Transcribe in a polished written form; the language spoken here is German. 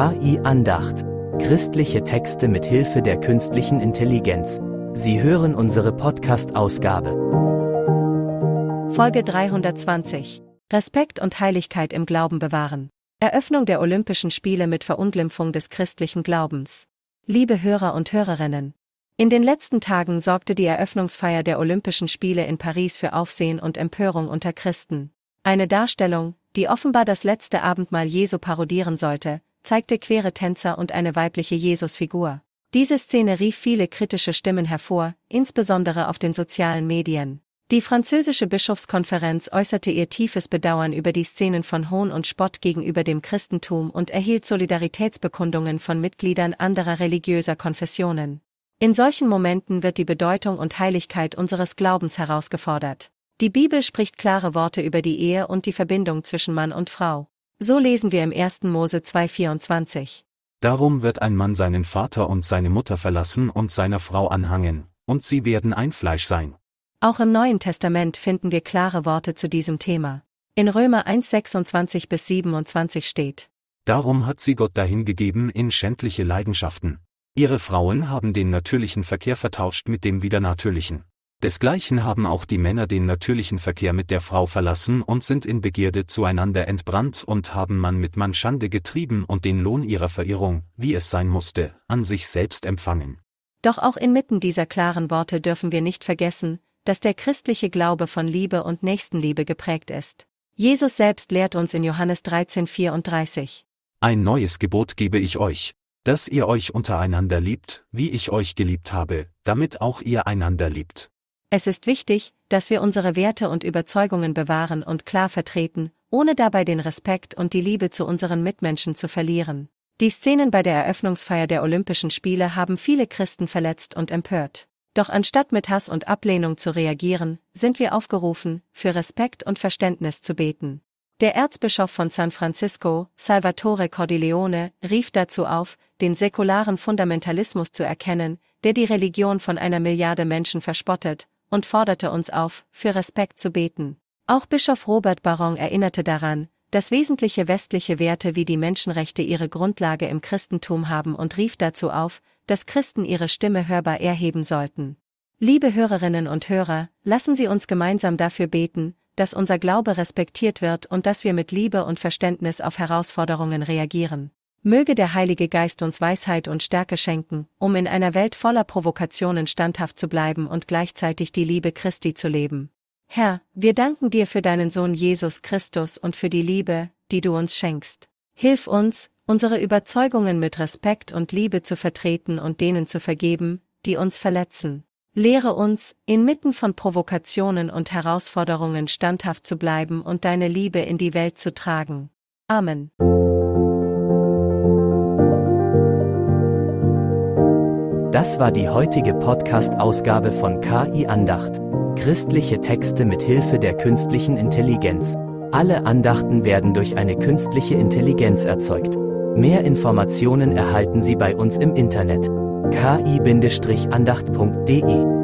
KI Andacht. Christliche Texte mit Hilfe der künstlichen Intelligenz. Sie hören unsere Podcast-Ausgabe. Folge 320. Respekt und Heiligkeit im Glauben bewahren. Eröffnung der Olympischen Spiele mit Verunglimpfung des christlichen Glaubens. Liebe Hörer und Hörerinnen. In den letzten Tagen sorgte die Eröffnungsfeier der Olympischen Spiele in Paris für Aufsehen und Empörung unter Christen. Eine Darstellung, die offenbar das letzte Abendmahl Jesu parodieren sollte, zeigte queere Tänzer und eine weibliche Jesusfigur. Diese Szene rief viele kritische Stimmen hervor, insbesondere auf den sozialen Medien. Die französische Bischofskonferenz äußerte ihr tiefes Bedauern über die Szenen von Hohn und Spott gegenüber dem Christentum und erhielt Solidaritätsbekundungen von Mitgliedern anderer religiöser Konfessionen. In solchen Momenten wird die Bedeutung und Heiligkeit unseres Glaubens herausgefordert. Die Bibel spricht klare Worte über die Ehe und die Verbindung zwischen Mann und Frau. So lesen wir im 1. Mose 2,24. Darum wird ein Mann seinen Vater und seine Mutter verlassen und seiner Frau anhangen, und sie werden ein Fleisch sein. Auch im Neuen Testament finden wir klare Worte zu diesem Thema. In Römer 1,26-27 steht: Darum hat sie Gott dahingegeben in schändliche Leidenschaften. Ihre Frauen haben den natürlichen Verkehr vertauscht mit dem widernatürlichen. Desgleichen haben auch die Männer den natürlichen Verkehr mit der Frau verlassen und sind in Begierde zueinander entbrannt und haben Mann mit Mann Schande getrieben und den Lohn ihrer Verirrung, wie es sein musste, an sich selbst empfangen. Doch auch inmitten dieser klaren Worte dürfen wir nicht vergessen, dass der christliche Glaube von Liebe und Nächstenliebe geprägt ist. Jesus selbst lehrt uns in Johannes 13,34: Ein neues Gebot gebe ich euch, dass ihr euch untereinander liebt, wie ich euch geliebt habe, damit auch ihr einander liebt. Es ist wichtig, dass wir unsere Werte und Überzeugungen bewahren und klar vertreten, ohne dabei den Respekt und die Liebe zu unseren Mitmenschen zu verlieren. Die Szenen bei der Eröffnungsfeier der Olympischen Spiele haben viele Christen verletzt und empört. Doch anstatt mit Hass und Ablehnung zu reagieren, sind wir aufgerufen, für Respekt und Verständnis zu beten. Der Erzbischof von San Francisco, Salvatore Cordileone, rief dazu auf, den säkularen Fundamentalismus zu erkennen, der die Religion von 1 Milliarde Menschen verspottet, und forderte uns auf, für Respekt zu beten. Auch Bischof Robert Barron erinnerte daran, dass wesentliche westliche Werte wie die Menschenrechte ihre Grundlage im Christentum haben und rief dazu auf, dass Christen ihre Stimme hörbar erheben sollten. Liebe Hörerinnen und Hörer, lassen Sie uns gemeinsam dafür beten, dass unser Glaube respektiert wird und dass wir mit Liebe und Verständnis auf Herausforderungen reagieren. Möge der Heilige Geist uns Weisheit und Stärke schenken, um in einer Welt voller Provokationen standhaft zu bleiben und gleichzeitig die Liebe Christi zu leben. Herr, wir danken dir für deinen Sohn Jesus Christus und für die Liebe, die du uns schenkst. Hilf uns, unsere Überzeugungen mit Respekt und Liebe zu vertreten und denen zu vergeben, die uns verletzen. Lehre uns, inmitten von Provokationen und Herausforderungen standhaft zu bleiben und deine Liebe in die Welt zu tragen. Amen. Das war die heutige Podcast-Ausgabe von KI Andacht. Christliche Texte mit Hilfe der künstlichen Intelligenz. Alle Andachten werden durch eine künstliche Intelligenz erzeugt. Mehr Informationen erhalten Sie bei uns im Internet: ki-andacht.de